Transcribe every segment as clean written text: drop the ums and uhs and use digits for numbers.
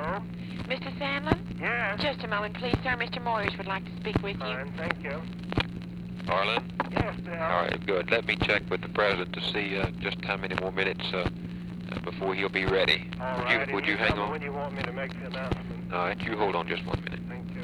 Hello? Mr. Sandlin? Yes. Just a moment, please, sir. Mr. Moyers would like to speak with you. Fine, thank you. Marlin? Yes, Bill. All right, good. Let me check with the president to see just how many more minutes before he'll be ready. All Would right. you, would you hang on? When you want me to make the announcement. All right, you hold on just 1 minute. Thank you.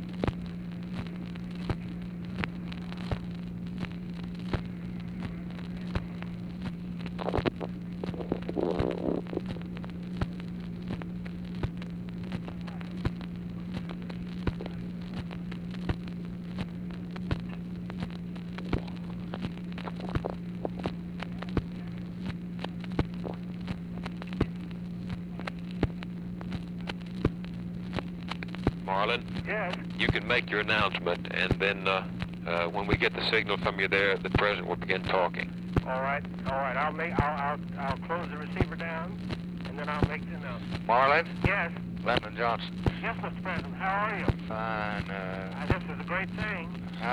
Marlin, Yes. you can make your announcement, and then when we get the signal from you there, the president will begin talking. All right. All right. I'll close the receiver down, and then I'll make the announcement. Marlin? Yes. Lyndon Johnson. Yes, Mr. President. How are you? Fine. This is a great thing.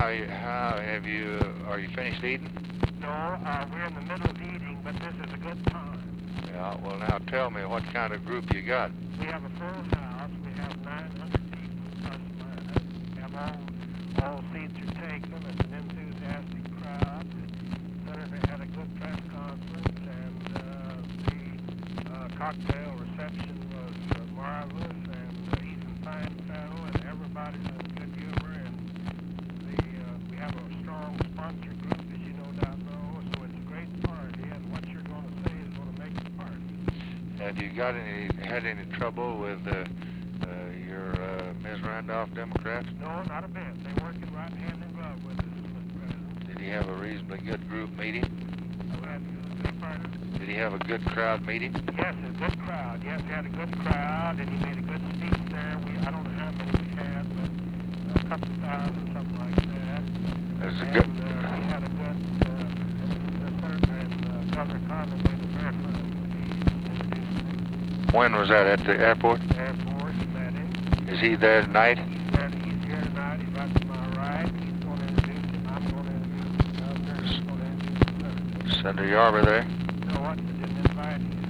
Are you finished eating? No, we're in the middle of eating, but this is a good time. Yeah, well now tell me what kind of group you got. We have a full house. We have 900 people plus minus. We have all seats are taken. It's an enthusiastic crowd. The senator had a good press conference, and the cocktail reception was marvelous. And he's in fine fellow, and everybody's in good humor. And we have a strong sponsor group, as you no doubt know. So it's a great party, and what you're going to say is going to make the party. Have you had any trouble with your Ms. Randolph Democrats? No, not a bit. They're working right hand in glove with us, Mr. President. Did he have a reasonably good group meeting? Pardon? Did he have a good crowd meeting? Yes, a good crowd. Yes, he had a good crowd, and he made a good speech there. I don't know how many we had, but a couple thousand, something like that. That's a And good. he had a good, Senator and Governor Conley made a very fine speech. When was that, at the airport? Air Force met him. Is he there tonight? He's here tonight. He's right to my right. He's going to introduce him. I'm going to introduce the governor. He's going to introduce the senator. Senator Yarber there? No, what? I didn't invite him.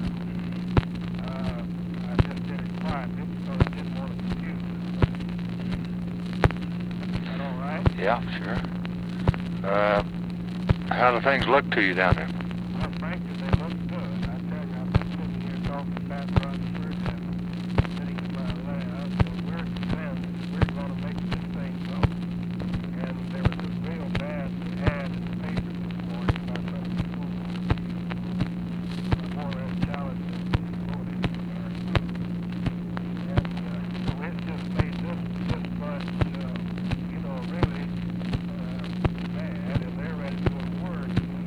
I just did it quietly because I didn't want to confuse us. Is that all right? Yeah, sure. How do things look to you down there? Well, frankly, they look good. I tell you, I've been sitting here talking to Pat Brunsford and sitting to my left, and we're convinced that we're going to make this thing go. And there was a real bad ad in the paper this morning by some people who more or less challenged us to voting for our group. And so it's just made this much, really bad, and they're ready to go to work.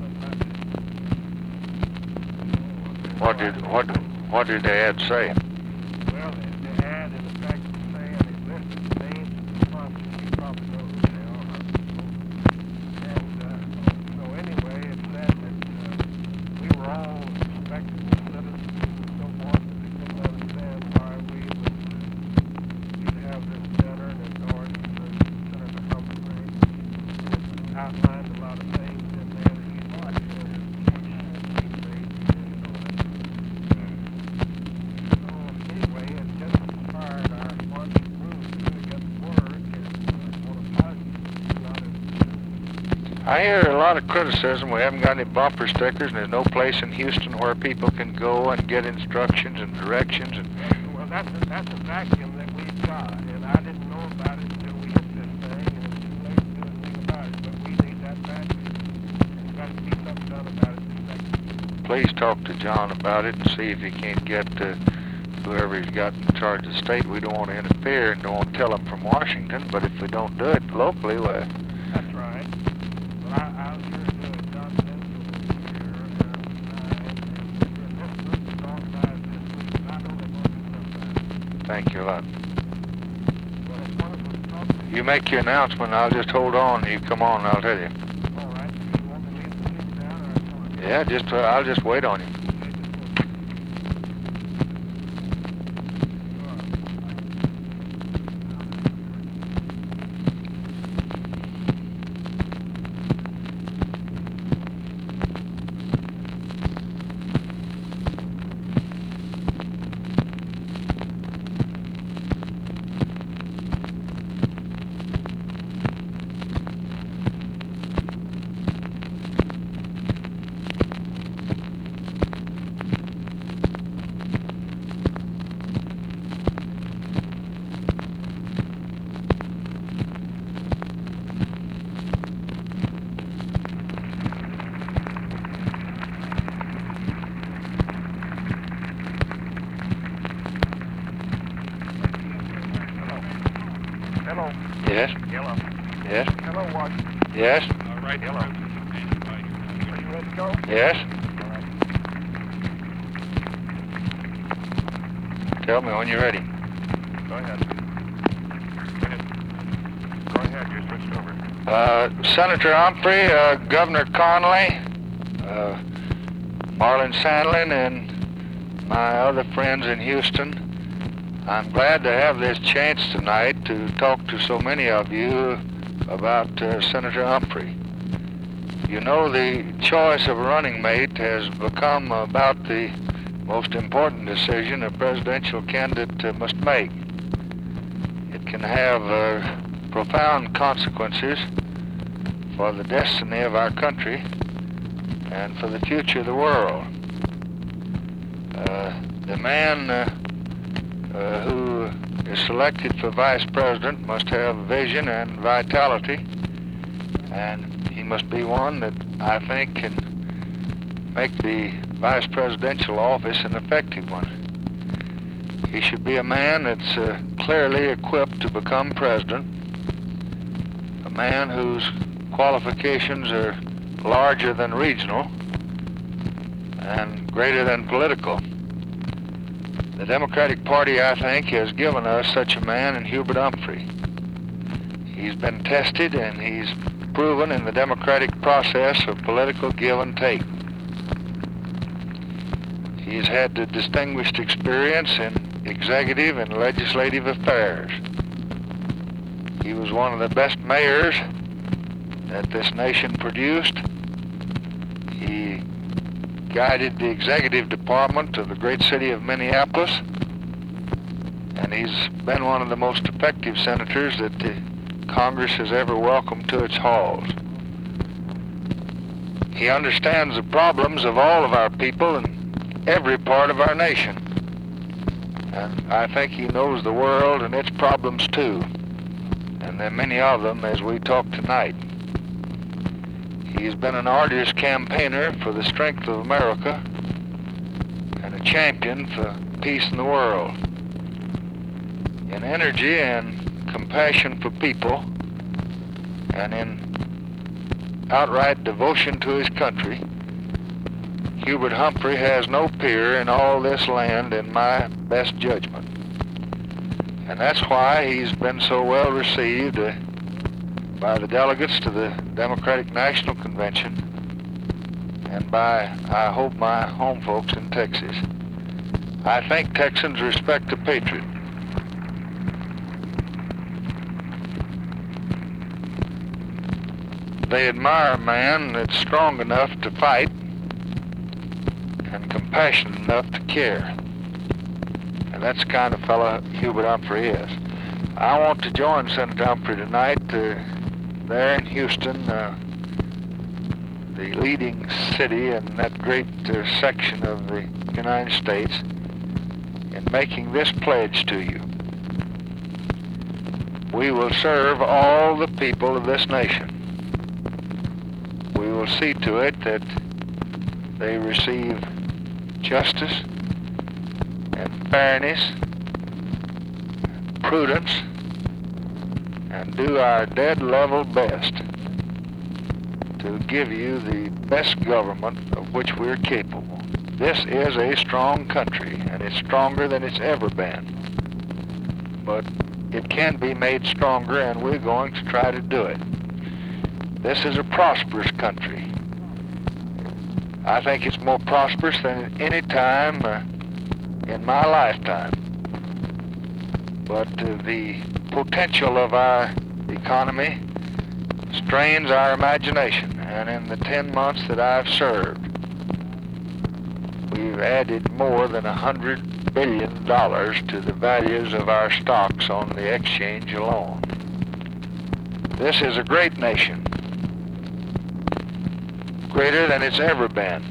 What did the ad say? Well, the ad in effect is saying it listed the names of the sponsors. You probably know who they are. And so anyway, it said that we were all respectable citizens and so forth, and they couldn't understand why we'd have this dinner and endorse Senator Humphrey. It outlined a lot of things in there that you'd like to see. Anyway, it just inspired our sponsor group to get to work and want to positive. I hear a lot of criticism. We haven't got any bumper stickers, and there's no place in Houston where people can go and get instructions and directions. Well, that's a vacuum that we've got, and I didn't know about it until we hit this thing, and it's too late to do anything about it. But we need that vacuum. There's got to be something done about it this next. Please talk to John about it and see if he can't get whoever he's got in charge of the state. We don't want to interfere and don't want to tell him from Washington, but if we don't do it locally, well... That's right. Well, I'll sure do it. John Denzel is here, and this group is organized this week, and I know they're going to do something about it. Thank you a lot. Well, it's wonderful to talk to you. You make your announcement, I'll just hold on. You come on, and I'll tell you. All right. You want me to leave the kids down, or come on? Yeah, I'll just wait on you. Yes. Hello. Yes. Hello, Washington. Yes. All right, hello. Are you ready to go? Yes. All right. Tell me when you're ready. Go ahead. Go ahead. Go ahead. You're switched over. Senator Humphrey, Governor Connolly, Marlin Sandlin, and my other friends in Houston, I'm glad to have this chance tonight to talk to so many of you about Senator Humphrey. You know, the choice of a running mate has become about the most important decision a presidential candidate must make. It can have profound consequences for the destiny of our country and for the future of the world. The man who is selected for vice president must have vision and vitality, and he must be one that I think can make the vice presidential office an effective one. He should be a man that's clearly equipped to become president, a man whose qualifications are larger than regional and greater than political. The Democratic Party, I think, has given us such a man in Hubert Humphrey. He's been tested and he's proven in the democratic process of political give and take. He's had a distinguished experience in executive and legislative affairs. He was one of the best mayors that this nation produced. He guided the executive department of the great city of Minneapolis, and he's been one of the most effective senators that the Congress has ever welcomed to its halls. He understands the problems of all of our people in every part of our nation, and I think he knows the world and its problems too, and there are many of them as we talk tonight. He's been an arduous campaigner for the strength of America and a champion for peace in the world. In energy and compassion for people, and in outright devotion to his country, Hubert Humphrey has no peer in all this land in my best judgment. And that's why he's been so well received by the delegates to the Democratic National Convention and by, I hope, my home folks in Texas. I think Texans respect a patriot. They admire a man that's strong enough to fight and compassionate enough to care. And that's the kind of fellow Hubert Humphrey is. I want to join Senator Humphrey tonight there in Houston, the leading city in that great section of the United States, in making this pledge to you. We will serve all the people of this nation. We will see to it that they receive justice and fairness, prudence, and do our dead level best to give you the best government of which we're capable. This is a strong country, and it's stronger than it's ever been. But it can be made stronger, and we're going to try to do it. This is a prosperous country. I think it's more prosperous than at any time in my lifetime. But the potential of our economy strains our imagination, and in the 10 months that I've served, we've added more than $100 billion to the values of our stocks on the exchange alone. This is a great nation, greater than it's ever been,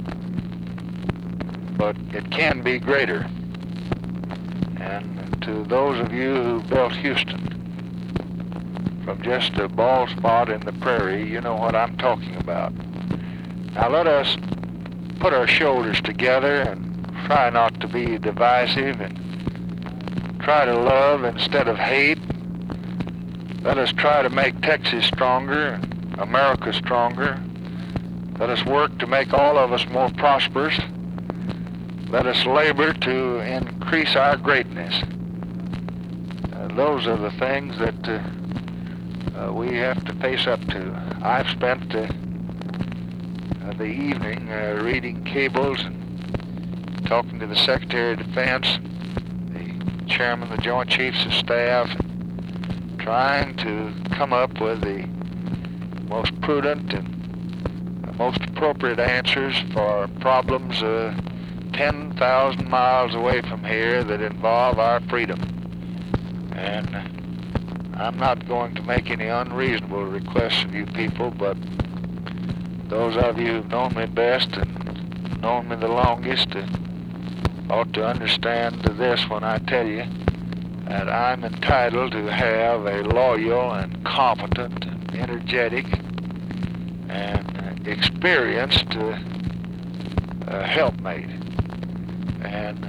but it can be greater. And to those of you who built Houston, from just a bald spot in the prairie, you know what I'm talking about. Now let us put our shoulders together and try not to be divisive, and try to love instead of hate, Let us try to make Texas stronger, America stronger. Let us work to make all of us more prosperous. Let us labor to increase our greatness. Those are the things that we have to face up to. I've spent the evening reading cables and talking to the Secretary of Defense, the Chairman of the Joint Chiefs of Staff, trying to come up with the most prudent and the most appropriate answers for problems 10,000 miles away from here that involve our freedom. And I'm not going to make any unreasonable requests of you people, but those of you who've known me best and known me the longest ought to understand this when I tell you that I'm entitled to have a loyal and competent and energetic and experienced helpmate. And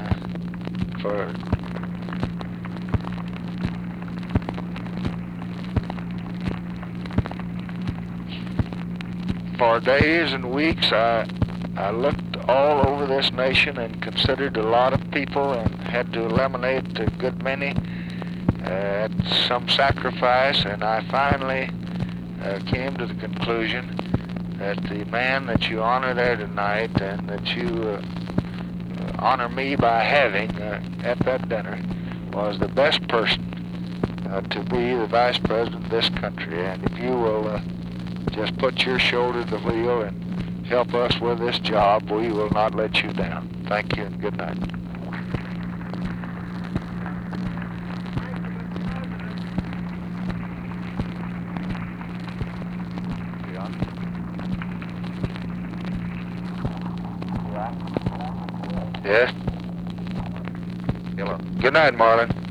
for days and weeks I looked all over this nation and considered a lot of people and had to eliminate a good many at some sacrifice, and I finally came to the conclusion that the man that you honor there tonight and that you honor me by having at that dinner was the best person to be the Vice President of this country. And if you will just put your shoulder to the wheel and help us with this job, we will not let you down. Thank you and good night. Yes? Hello. Good night, Marlon.